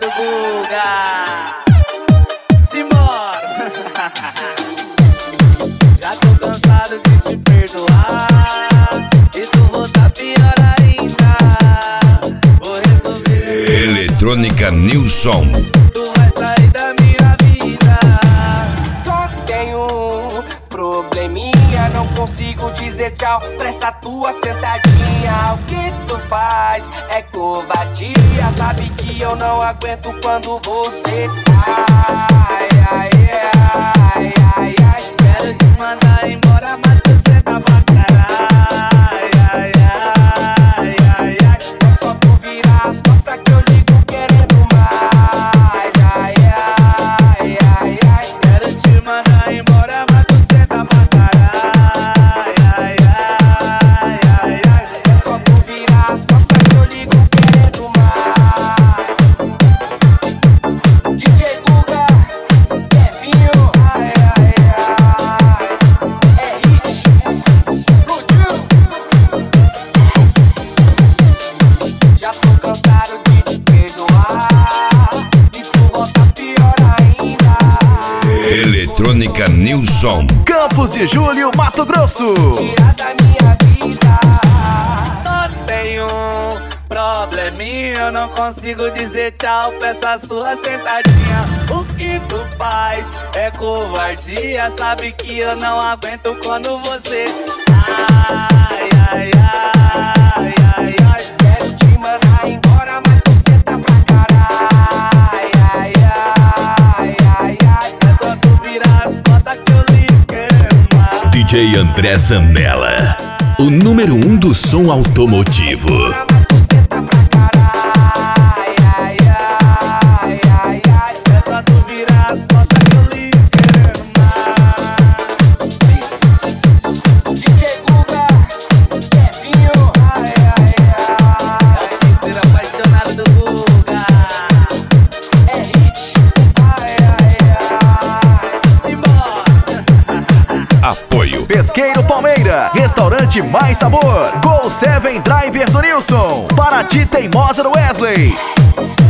do Guga. Simbora. Já tô cansado de te perdoar e tu voltar pior ainda. Vou resolver. Eletrônica Nilson. Tu vai sair da minha vida. Só tenho um probleminha, não consigo dizer tchau pra essa tua sentadinha. O que tu faz é covardia, sabe que eu não aguento quando você ai, ai, ai, ai, ai. Quero te mandar embora, mas você tá bacana. Ai, ai, ai, ai, ai. É só tu virar as costas que eu ligo querendo mais. Ai, ai, ai, ai. Quero te mandar embora, mas você tá bacana. Ai, ai, ai, ai, ai. É só tu virar as costas que eu ligo querendo mais. DJ Guga, Kevinho, ai, ai, ai. É hit, explodiu. Já tô cansado de te perdoar e tu volta pior ainda. Eletrônica Nilson. Campos de Julho, Mato Grosso. Tirar da minha vida. Só tenho um probleminha, eu não consigo dizer tchau pra essa sua sentadinha. O que tu faz é covardia, sabe que eu não aguento quando você ai, ai, ai, ai, ai. Quero te mandar embora, mas você tá pra caralho. Ai, ai, ai, ai, ai. É só tu virar as costas que eu ligo querendo mais. DJ André Zanella, o número 1 do som automotivo. Mas você tá pra caralho. Ai, ai, ai, ai, ai. É só tu virar as costas que eu ligo querendo mais. DJ Guga, Kevinho, ai, ai, ai. É o terceiro apaixonado do Guga. É hit, ai, ai, ai. Simbora. Apoio Pesqueiro Palmeira, Restaurante Mais Sabor, Gol 7 Driver do Nilson, Paraty Teimosa do Wesley.